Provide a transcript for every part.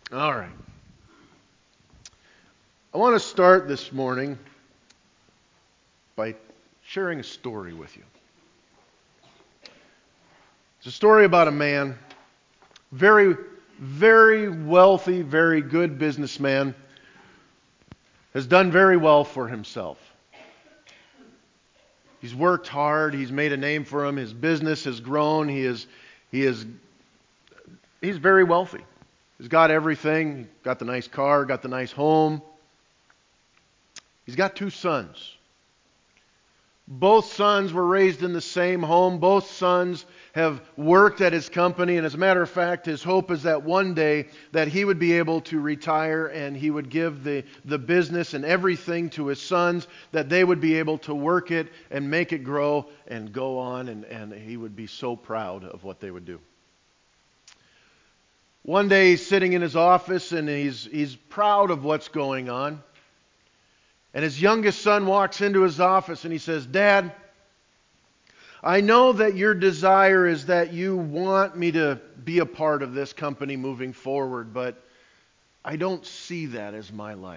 All right. I want to start this morning by sharing a story with you. It's a story about a man, very, very wealthy, very good businessman, has done very well for himself. He's worked hard. He's made a name for him. His business has grown. He's very wealthy. He's got everything. He's got the nice car, got the nice home. He's got two sons. Both sons were raised in the same home. Both sons have worked at his company. And as a matter of fact, his hope is that one day that he would be able to retire and he would give the business and everything to his sons, that they would be able to work it and make it grow and go on. And he would be so proud of what they would do. One day he's sitting in his office and he's proud of what's going on. And his youngest son walks into his office and he says, "Dad, I know that your desire is that you want me to be a part of this company moving forward, but I don't see that as my life.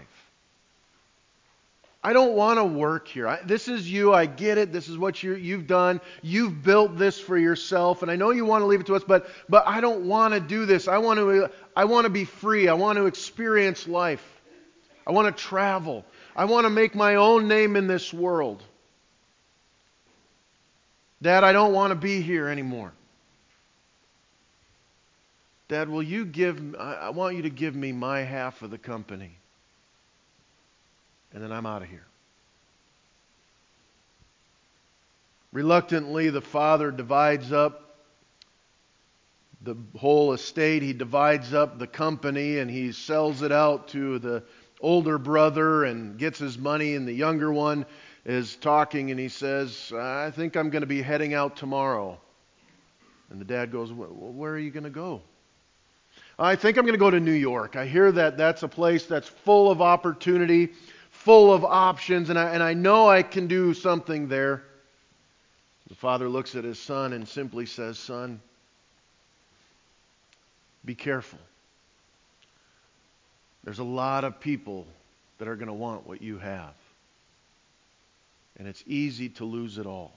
I don't want to work here. This is you. I get it. This is what you've done. You've built this for yourself, and I know you want to leave it to us, but I don't want to do this. I want to be free. I want to experience life. I want to travel. I want to make my own name in this world. Dad, I don't want to be here anymore. Dad, I want you to give me my half of the company. And then I'm out of here." Reluctantly, the father divides up the whole estate. He divides up the company and he sells it out to the older brother and gets his money, and the younger one is talking and he says, "I think I'm going to be heading out tomorrow." And the dad goes, "Where are you going to go?" "I think I'm going to go to New York. I hear that that's a place that's full of opportunity, full of options, and I know I can do something there." The father looks at his son and simply says, "Son, be careful. There's a lot of people that are going to want what you have. And it's easy to lose it all.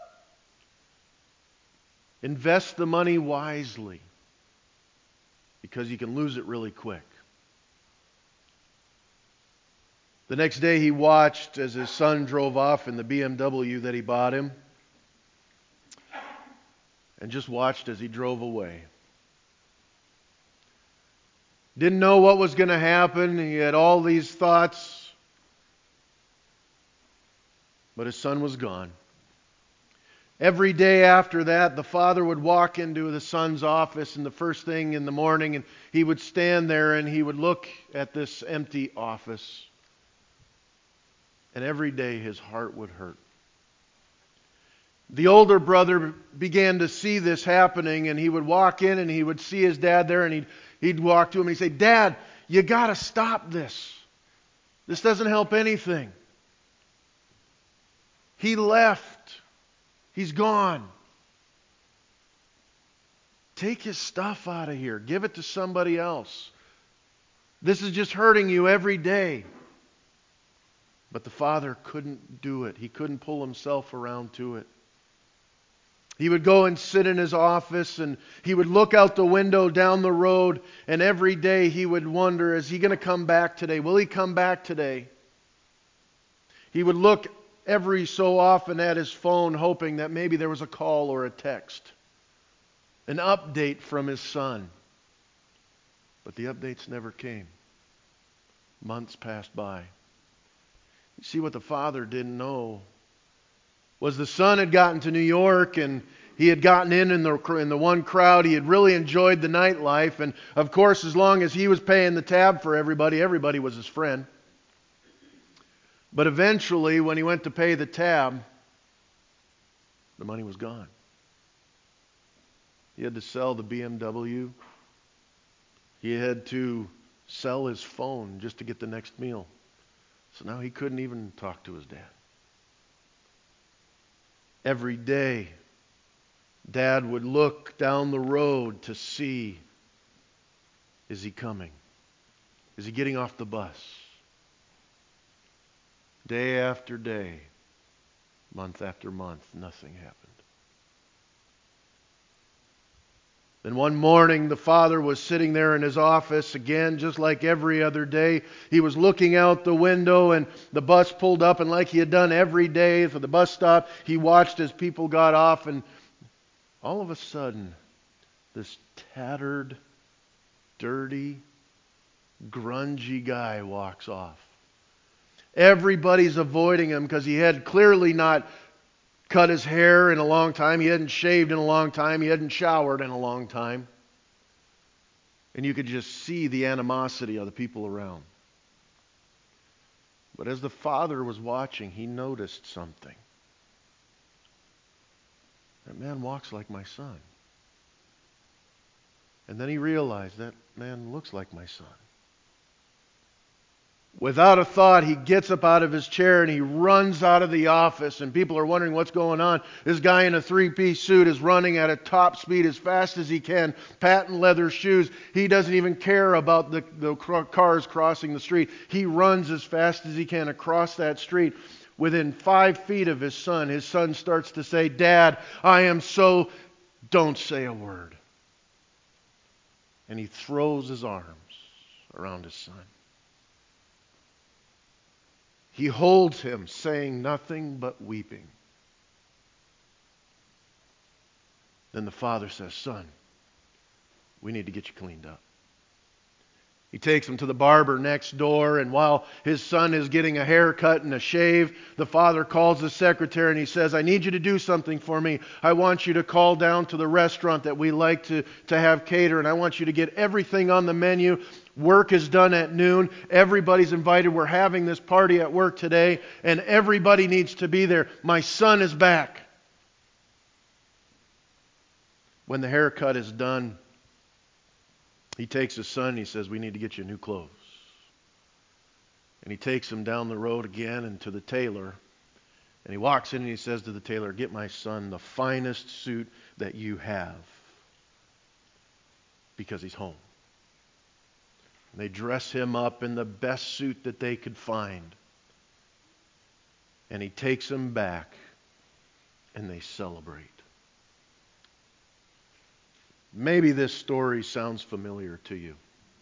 Invest the money wisely, because you can lose it really quick." The next day he watched as his son drove off in the BMW that he bought him, and just watched as he drove away. Didn't know what was going to happen. He had all these thoughts. But his son was gone. Every day after that, the father would walk into the son's office, and the first thing in the morning, and he would stand there and he would look at this empty office. And every day his heart would hurt. The older brother began to see this happening, and he would walk in and he would see his dad there, and he'd walk to him and he'd say, "Dad, you got to stop this. This doesn't help anything. He left. He's gone. Take his stuff out of here. Give it to somebody else. This is just hurting you every day." But the father couldn't do it. He couldn't pull himself around to it. He would go and sit in his office and he would look out the window down the road, and every day he would wonder, is he going to come back today? Will he come back today? He would look every so often at his phone, hoping that maybe there was a call or a text, an update from his son. But the updates never came. Months passed by. You see, what the father didn't know was the son had gotten to New York, and he had gotten in the one crowd. He had really enjoyed the nightlife, and of course, as long as he was paying the tab for everybody, everybody was his friend. But eventually, when he went to pay the tab, the money was gone. He had to sell the BMW. He had to sell his phone just to get the next meal. So now he couldn't even talk to his dad. Every day, Dad would look down the road to see, is he coming? Is he getting off the bus? Day after day, month after month, nothing happened. Then one morning, the father was sitting there in his office again, just like every other day. He was looking out the window, and the bus pulled up, and like he had done every day for the bus stop, he watched as people got off, and all of a sudden, this tattered, dirty, grungy guy walks off. Everybody's avoiding him because he had clearly not cut his hair in a long time. He hadn't shaved in a long time. He hadn't showered in a long time. And you could just see the animosity of the people around. But as the father was watching, he noticed something. That man walks like my son. And then he realized that man looks like my son. Without a thought, he gets up out of his chair and he runs out of the office, and people are wondering what's going on. This guy in a three-piece suit is running at a top speed as fast as he can, patent leather shoes. He doesn't even care about the cars crossing the street. He runs as fast as he can across that street. Within 5 feet of his son starts to say, "Dad, I am so..." Don't say a word. And he throws his arms around his son. He holds him, saying nothing but weeping. Then the father says, "Son, we need to get you cleaned up." He takes him to the barber next door, and while his son is getting a haircut and a shave, the father calls the secretary and he says, "I need you to do something for me. I want you to call down to the restaurant that we like to have cater, and I want you to get everything on the menu. Work is done at noon. Everybody's invited. We're having this party at work today, and everybody needs to be there. My son is back." When the haircut is done, he takes his son and he says, "We need to get you new clothes." And he takes him down the road again and to the tailor. And he walks in and he says to the tailor, "Get my son the finest suit that you have, because he's home." And they dress him up in the best suit that they could find. And he takes him back and they celebrate. Maybe this story sounds familiar to you.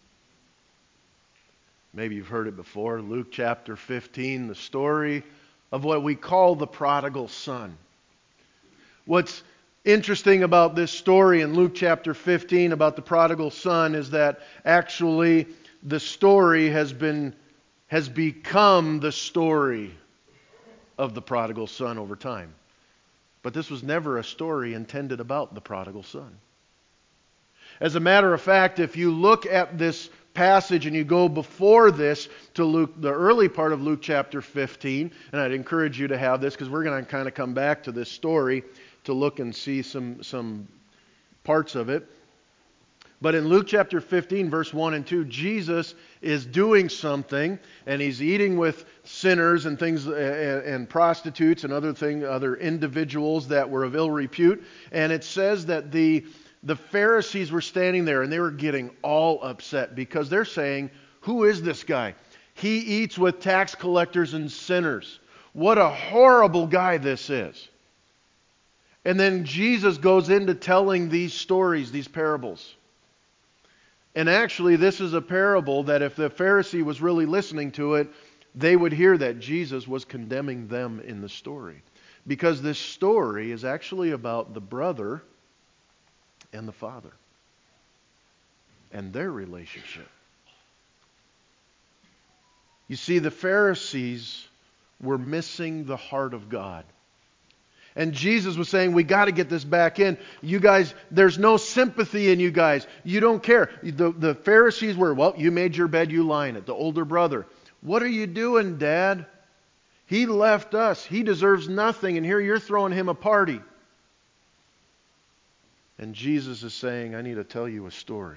Maybe you've heard it before. Luke chapter 15, the story of what we call the prodigal son. What's interesting about this story in Luke chapter 15 about the prodigal son is that actually the story has become the story of the prodigal son over time. But this was never a story intended about the prodigal son. As a matter of fact, if you look at this passage and you go before this to Luke, the early part of Luke chapter 15, and I'd encourage you to have this because we're going to kind of come back to this story to look and see some parts of it. But in Luke chapter 15, verse 1 and 2, Jesus is doing something, and he's eating with sinners and things, and prostitutes and other individuals that were of ill repute. And it says that the Pharisees were standing there and they were getting all upset because they're saying, "Who is this guy? He eats with tax collectors and sinners. What a horrible guy this is." And then Jesus goes into telling these stories, these parables. And actually, this is a parable that if the Pharisee was really listening to it, they would hear that Jesus was condemning them in the story. Because this story is actually about the brother and the father and their relationship. You see, the Pharisees were missing the heart of God. And Jesus was saying, we got to get this back in. You guys, there's no sympathy in you guys. You don't care. The Pharisees were, "Well, you made your bed, you lie in it." The older brother, "What are you doing, Dad? He left us. He deserves nothing. And here you're throwing him a party." And Jesus is saying, "I need to tell you a story."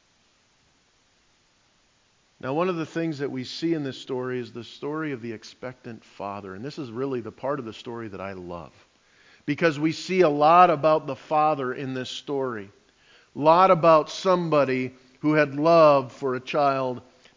Now, one of the things that we see in this story is the story of the expectant father. And this is really the part of the story that I love. Because we see a lot about the father in this story. A lot about somebody who had love for a child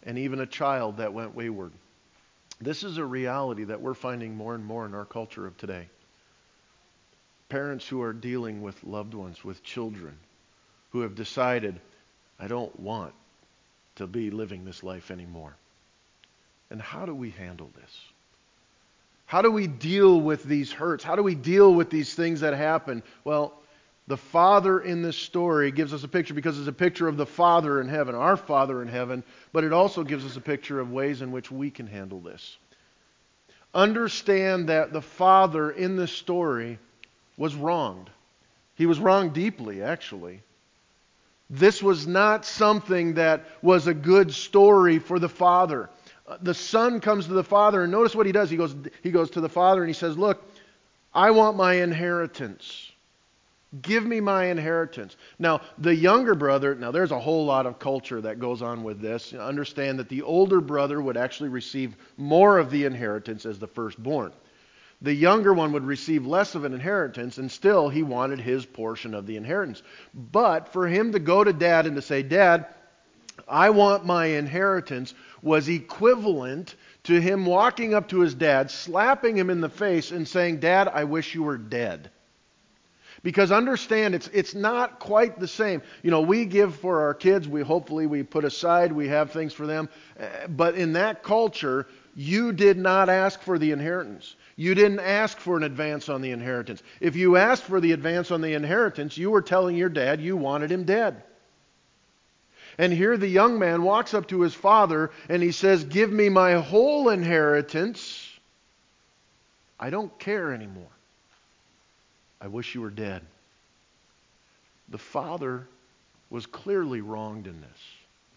and even a child that went wayward. This is a reality that we're finding more and more in our culture of today. Parents who are dealing with loved ones, with children, who have decided, I don't want to be living this life anymore. And how do we handle this? How do we deal with these hurts? How do we deal with these things that happen? Well, the Father in this story gives us a picture because it's a picture of the Father in heaven, our Father in heaven, but it also gives us a picture of ways in which we can handle this. Understand that the Father in this story was wronged. He was wronged deeply, actually. This was not something that was a good story for the Father. The Son comes to the Father, and notice what he does. He goes to the Father and he says, look, I want my inheritance. Give me my inheritance. Now, the younger brother, there's a whole lot of culture that goes on with this. Understand that the older brother would actually receive more of the inheritance as the firstborn. The younger one would receive less of an inheritance, and still he wanted his portion of the inheritance. But for him to go to Dad and to say, Dad, I want my inheritance, was equivalent to him walking up to his dad, slapping him in the face and saying, Dad, I wish you were dead. Because understand, it's not quite the same. We give for our kids. Hopefully we put aside. We have things for them. But in that culture, you did not ask for the inheritance. You didn't ask for an advance on the inheritance. If you asked for the advance on the inheritance, you were telling your dad you wanted him dead. And here the young man walks up to his father and he says, give me my whole inheritance. I don't care anymore. I wish you were dead. The father was clearly wronged in this.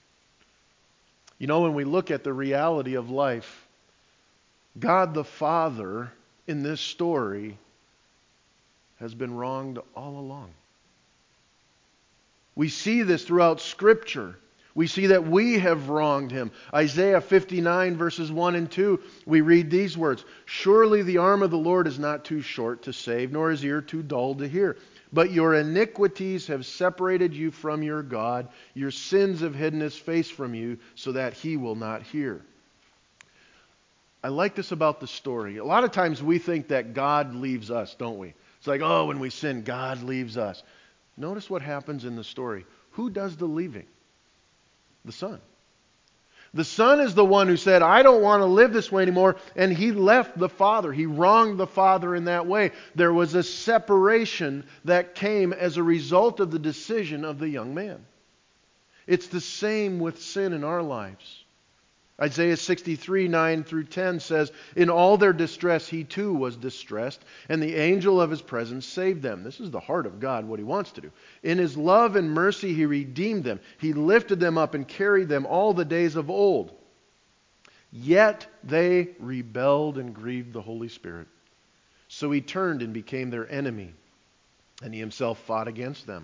When we look at the reality of life, God the Father in this story has been wronged all along. We see this throughout Scripture. We see that we have wronged Him. Isaiah 59 verses 1 and 2, we read these words, surely the arm of the Lord is not too short to save, nor his ear too dull to hear. But your iniquities have separated you from your God. Your sins have hidden His face from you so that He will not hear. I like this about the story. A lot of times we think that God leaves us, don't we? It's like, when we sin, God leaves us. Notice what happens in the story. Who does the leaving? The Son. The Son is the one who said, I don't want to live this way anymore, and He left the Father. He wronged the Father in that way. There was a separation that came as a result of the decision of the young man. It's the same with sin in our lives. Isaiah 63, 9 through 10 says, in all their distress He too was distressed, and the angel of His presence saved them. This is the heart of God, what He wants to do. In His love and mercy He redeemed them. He lifted them up and carried them all the days of old. Yet they rebelled and grieved the Holy Spirit. So He turned and became their enemy, and He Himself fought against them.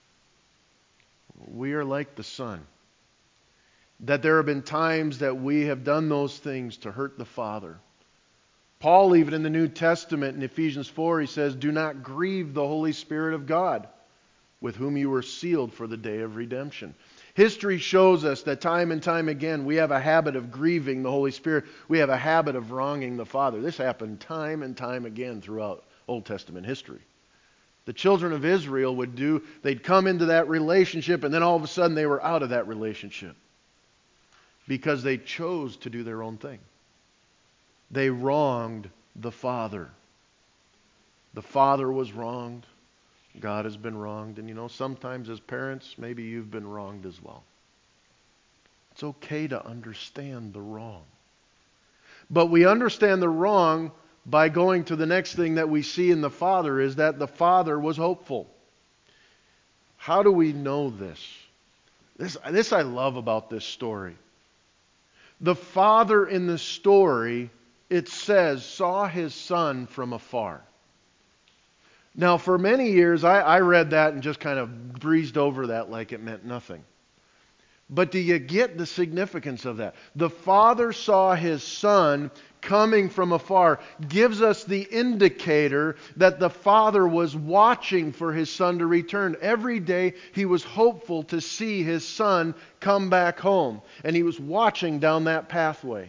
We are like the Son. That there have been times that we have done those things to hurt the Father. Paul, even in the New Testament, in Ephesians 4, he says, do not grieve the Holy Spirit of God, with whom you were sealed for the day of redemption. History shows us that time and time again, we have a habit of grieving the Holy Spirit. We have a habit of wronging the Father. This happened time and time again throughout Old Testament history. The children of Israel they'd come into that relationship, and then all of a sudden they were out of that relationship. Because they chose to do their own thing. They wronged the Father. The Father was wronged. God has been wronged. And sometimes as parents, maybe you've been wronged as well. It's okay to understand the wrong. But we understand the wrong by going to the next thing that we see in the Father, is that the Father was hopeful. How do we know this? This I love about this story. The Father in the story, it says, saw His Son from afar. Now, for many years, I read that and just kind of breezed over that like it meant nothing. But do you get the significance of that? The Father saw His Son coming from afar, gives us the indicator that the Father was watching for His Son to return. Every day He was hopeful to see His Son come back home, and He was watching down that pathway.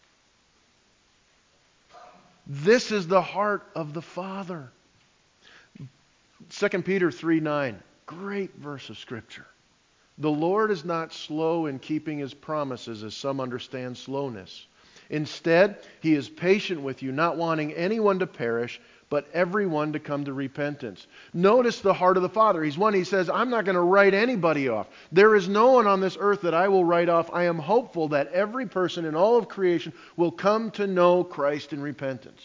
This is the heart of the Father. 2 Peter 3:9, great verse of Scripture. The Lord is not slow in keeping His promises, as some understand slowness. Instead, He is patient with you, not wanting anyone to perish, but everyone to come to repentance. Notice the heart of the Father. He says, I'm not going to write anybody off. There is no one on this earth that I will write off. I am hopeful that every person in all of creation will come to know Christ in repentance.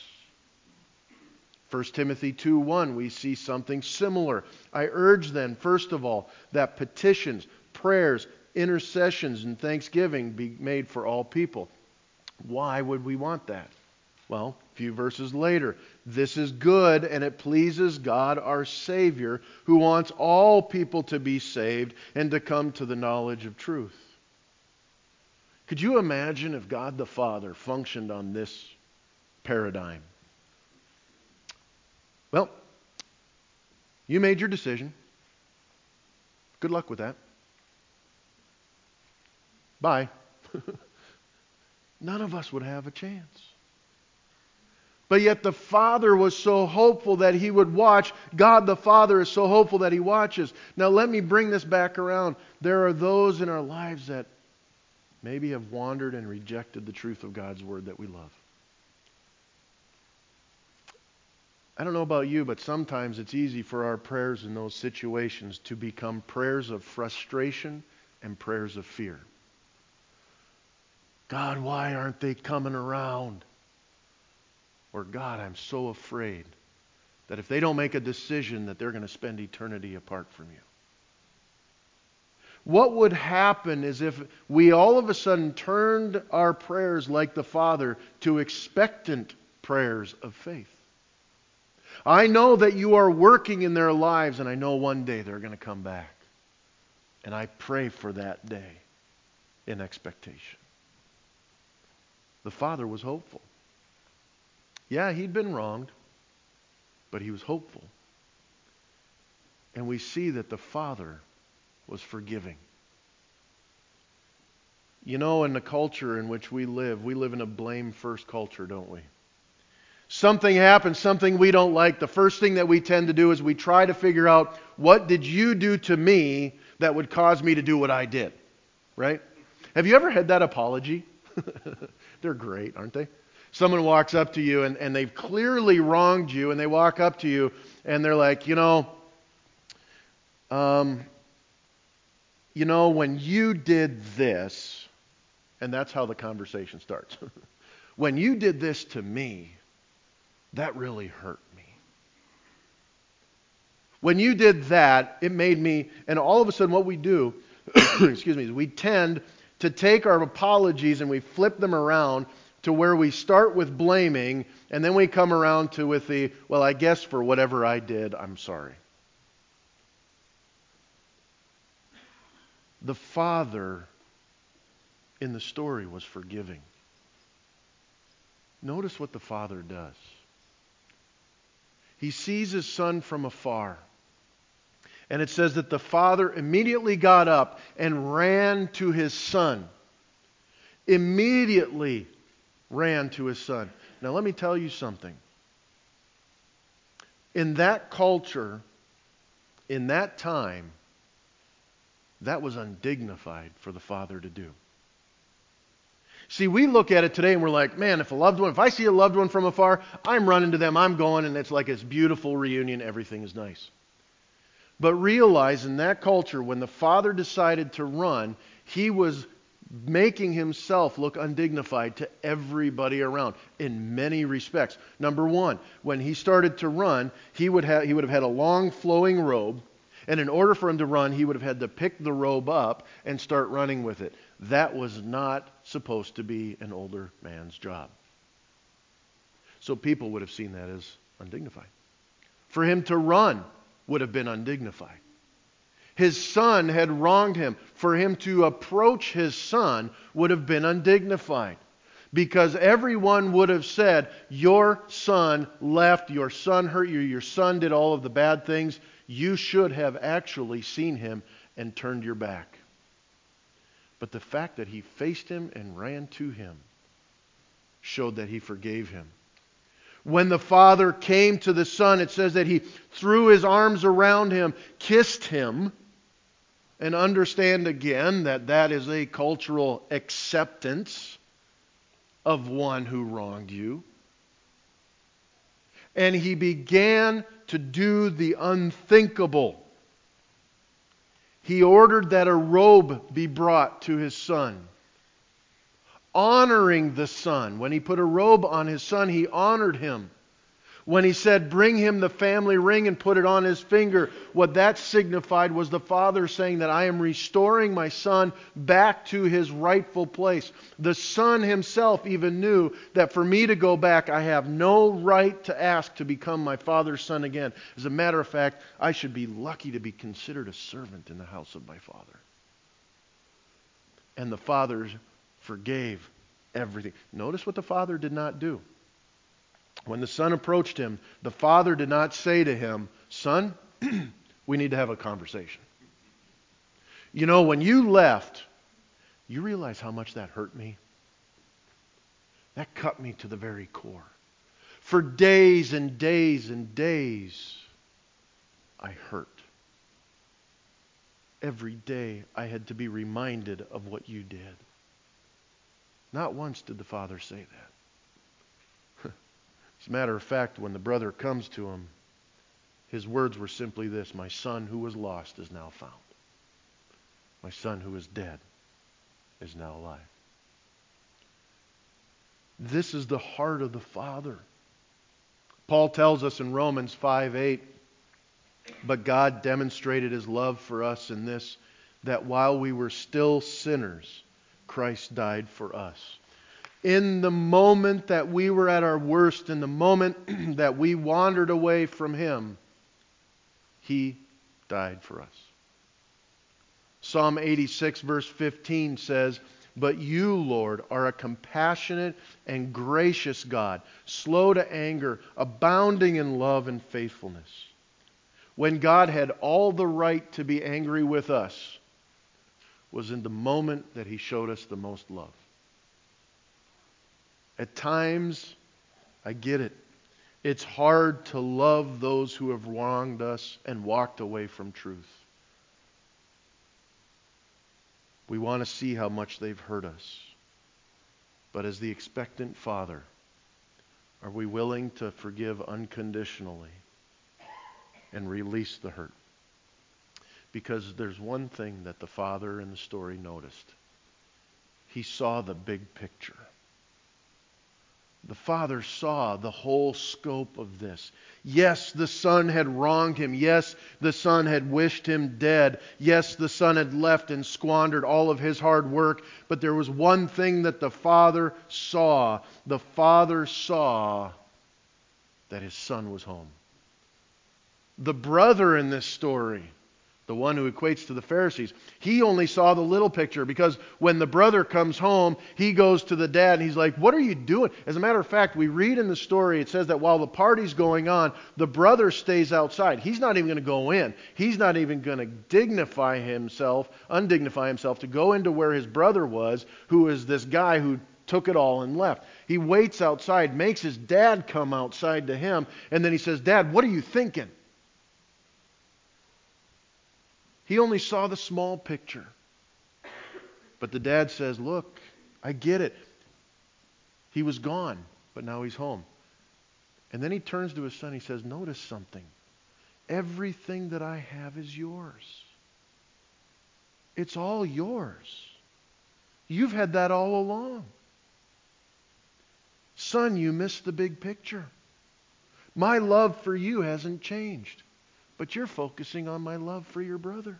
1 Timothy 2:1, we see something similar. I urge then, first of all, that petitions, prayers, intercessions, and thanksgiving be made for all people. Why would we want that? Well, a few verses later, this is good and it pleases God our Savior, who wants all people to be saved and to come to the knowledge of truth. Could you imagine if God the Father functioned on this paradigm? Well, you made your decision. Good luck with that. Bye. None of us would have a chance. But yet the Father was so hopeful that He would watch. God the Father is so hopeful that He watches. Now let me bring this back around. There are those in our lives that maybe have wandered and rejected the truth of God's Word that we love. I don't know about you, but sometimes it's easy for our prayers in those situations to become prayers of frustration and prayers of fear. God, why aren't they coming around? Or God, I'm so afraid that if they don't make a decision that they're going to spend eternity apart from you. What would happen is if we all of a sudden turned our prayers like the Father to expectant prayers of faith. I know that you are working in their lives, and I know one day they're going to come back. And I pray for that day in expectation. The Father was hopeful. Yeah, he'd been wronged, but he was hopeful. And we see that the Father was forgiving. You know, in the culture in which we live in a blame-first culture, don't we? Something happens, something we don't like. The first thing that we tend to do is we try to figure out, what did you do to me that would cause me to do what I did? Right? Have you ever had that apology? They're great, aren't they? Someone walks up to you and they've clearly wronged you, and they walk up to you and they're like, when you did this, and that's how the conversation starts. When you did this to me, that really hurt me. When you did that, it made me, and all of a sudden what we do, is we tend to take our apologies and we flip them around to where we start with blaming, and then we come around to with the, well, I guess for whatever I did, I'm sorry. The Father in the story was forgiving. Notice what the Father does. He sees his Son from afar. And it says that the Father immediately got up and ran to his Son. Immediately ran to his Son. Now let me tell you something. In that culture, in that time, that was undignified for the Father to do. See, we look at it today and we're like, man, if I see a loved one from afar, I'm running to them, I'm going, and it's like this beautiful reunion, everything is nice. But realize in that culture, when the Father decided to run, he was making himself look undignified to everybody around in many respects. Number one, when he started to run, he would have had a long flowing robe, and in order for him to run, he would have had to pick the robe up and start running with it. That was not supposed to be an older man's job. So people would have seen that as undignified. For him to run would have been undignified. His son had wronged him. For him to approach his son would have been undignified. Because everyone would have said, your son left, your son hurt you, your son did all of the bad things. You should have actually seen him and turned your back. But the fact that he faced him and ran to him showed that he forgave him. When the father came to the son, it says that he threw his arms around him, kissed him, and understand again that that is a cultural acceptance of one who wronged you. And he began to do the unthinkable. He ordered that a robe be brought to his son, honoring the son. When he put a robe on his son, he honored him. When he said, bring him the family ring and put it on his finger, what that signified was the father saying that I am restoring my son back to his rightful place. The son himself even knew that for me to go back, I have no right to ask to become my father's son again. As a matter of fact, I should be lucky to be considered a servant in the house of my father. And the father forgave everything. Notice what the father did not do. When the son approached him, the father did not say to him, son, we need to have a conversation. You know, when you left, you realize how much that hurt me? That cut me to the very core. For days and days and days, I hurt. Every day I had to be reminded of what you did. Not once did the father say that. As a matter of fact, when the brother comes to him, his words were simply this: my son who was lost is now found. My son who was dead is now alive. This is the heart of the Father. Paul tells us in Romans 5:8, but God demonstrated His love for us in this, that while we were still sinners, Christ died for us. In the moment that we were at our worst, in the moment that we wandered away from Him, He died for us. Psalm 86 verse 15 says, but you, Lord, are a compassionate and gracious God, slow to anger, abounding in love and faithfulness. When God had all the right to be angry with us, was in the moment that He showed us the most love. At times, I get it. It's hard to love those who have wronged us and walked away from truth. We want to see how much they've hurt us. But as the expectant father, are we willing to forgive unconditionally and release the hurt? Because there's one thing that the father in the story noticed. He saw the big picture. The father saw the whole scope of this. Yes, the son had wronged him. Yes, the son had wished him dead. Yes, the son had left and squandered all of his hard work. But there was one thing that the father saw. The father saw that his son was home. The brother in this story, the one who equates to the Pharisees, he only saw the little picture, because when the brother comes home, he goes to the dad and he's like, what are you doing? As a matter of fact, we read in the story, it says that while the party's going on, the brother stays outside. He's not even going to go in. He's not even going to undignify himself to go into where his brother was, who is this guy who took it all and left. He waits outside, makes his dad come outside to him, and then he says, Dad, what are you thinking? He only saw the small picture. But the dad says, look, I get it. He was gone, but now he's home. And then he turns to his son. He says, notice something. Everything that I have is yours. It's all yours. You've had that all along. Son, you missed the big picture. My love for you hasn't changed. But you're focusing on my love for your brother.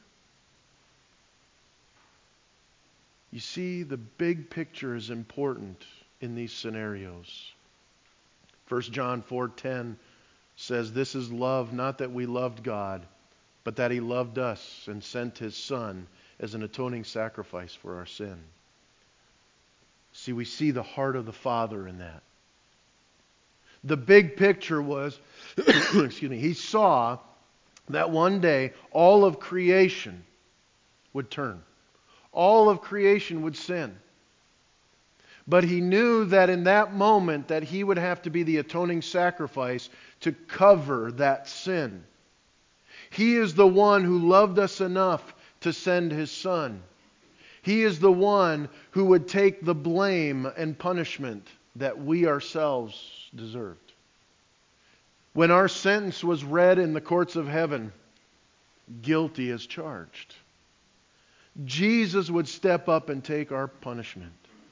You see, the big picture is important in these scenarios. 1 John 4:10 says, this is love, not that we loved God, but that He loved us and sent His Son as an atoning sacrifice for our sin. See, we see the heart of the Father in that. The big picture was, excuse me, He saw that one day all of creation would turn. All of creation would sin. But He knew that in that moment that He would have to be the atoning sacrifice to cover that sin. He is the one who loved us enough to send His Son. He is the one who would take the blame and punishment that we ourselves deserved. When our sentence was read in the courts of heaven, guilty as charged, Jesus would step up and take our punishment.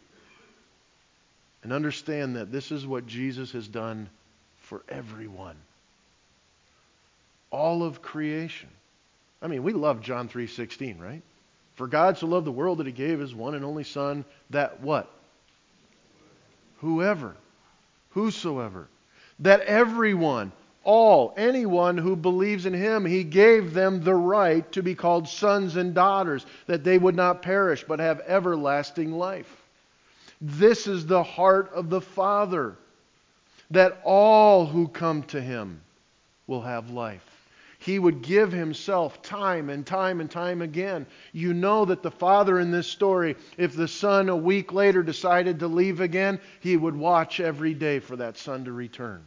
And understand that this is what Jesus has done for everyone. All of creation. I mean, we love John 3:16, right? For God so loved the world that He gave His one and only Son, that what? Whoever, whosoever, that everyone, all, anyone who believes in Him, He gave them the right to be called sons and daughters, that they would not perish but have everlasting life. This is the heart of the Father, that all who come to Him will have life. He would give Himself time and time and time again. You know that the Father in this story, if the Son a week later decided to leave again, He would watch every day for that Son to return.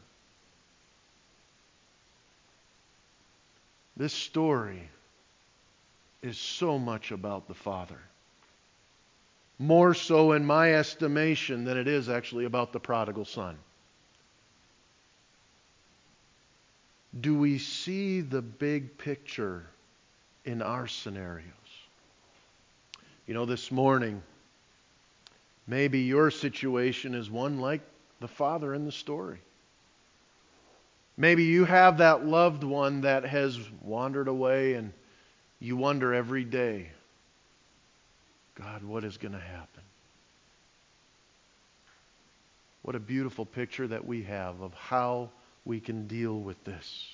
This story is so much about the Father. More so in my estimation than it is actually about the prodigal son. Do we see the big picture in our scenarios? You know, this morning, maybe your situation is one like the father in the story. Maybe you have that loved one that has wandered away and you wonder every day, God, what is going to happen? What a beautiful picture that we have of how we can deal with this.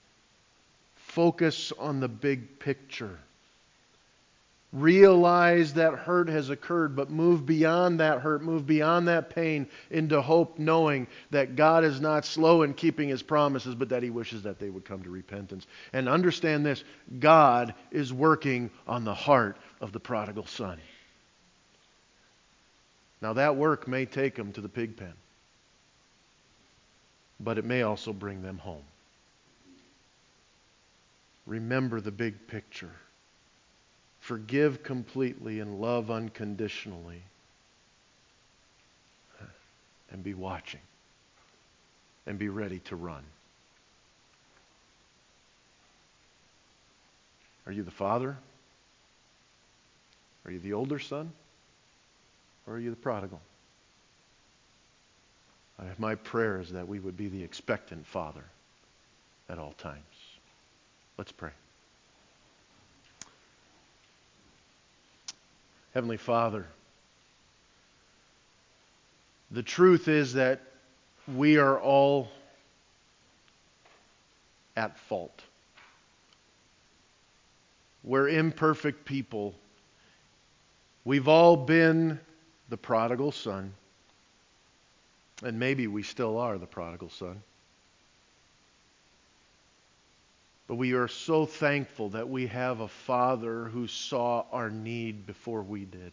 Focus on the big picture. Realize that hurt has occurred, but move beyond that hurt, move beyond that pain into hope, knowing that God is not slow in keeping His promises, but that He wishes that they would come to repentance. And understand this, God is working on the heart of the prodigal son. Now that work may take them to the pig pen, but it may also bring them home. Remember the big picture. Forgive completely and love unconditionally. And be watching. And be ready to run. Are you the father? Are you the older son? Or are you the prodigal? My prayer is that we would be the expectant father at all times. Let's pray. Heavenly Father, the truth is that we are all at fault. We're imperfect people. We've all been the prodigal son. And maybe we still are the prodigal son. But we are so thankful that we have a Father who saw our need before we did.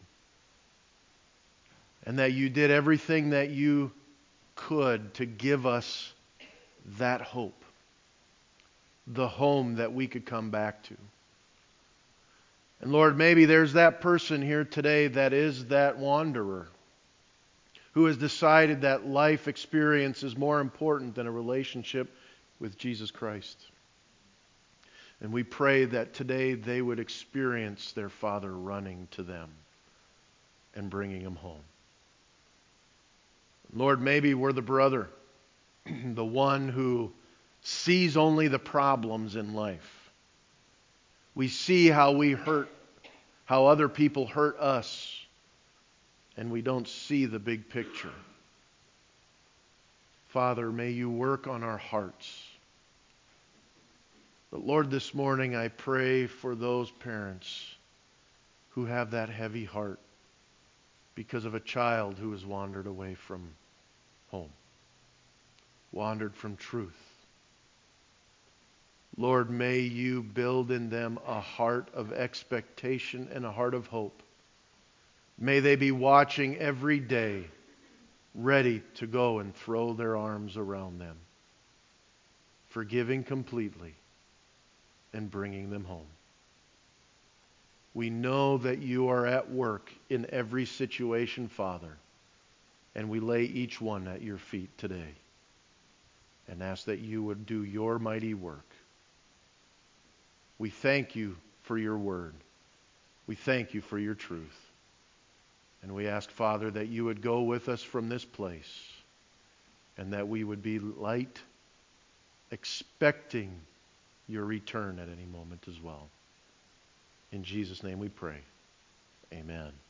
And that you did everything that you could to give us that hope. The home that we could come back to. And Lord, maybe there's that person here today that is that wanderer, who has decided that life experience is more important than a relationship with Jesus Christ. And we pray that today they would experience their Father running to them and bringing them home. Lord, maybe we're the brother, the one who sees only the problems in life. We see how we hurt, how other people hurt us, and we don't see the big picture. Father, may you work on our hearts. But Lord, this morning I pray for those parents who have that heavy heart because of a child who has wandered away from home, wandered from truth. Lord, may you build in them a heart of expectation and a heart of hope. May they be watching every day, ready to go and throw their arms around them, forgiving completely and bringing them home. We know that you are at work in every situation, Father, and we lay each one at your feet today and ask that you would do your mighty work. We thank you for your word. We thank you for your truth. And we ask, Father, that you would go with us from this place and that we would be light, expecting your return at any moment as well. In Jesus' name we pray. Amen.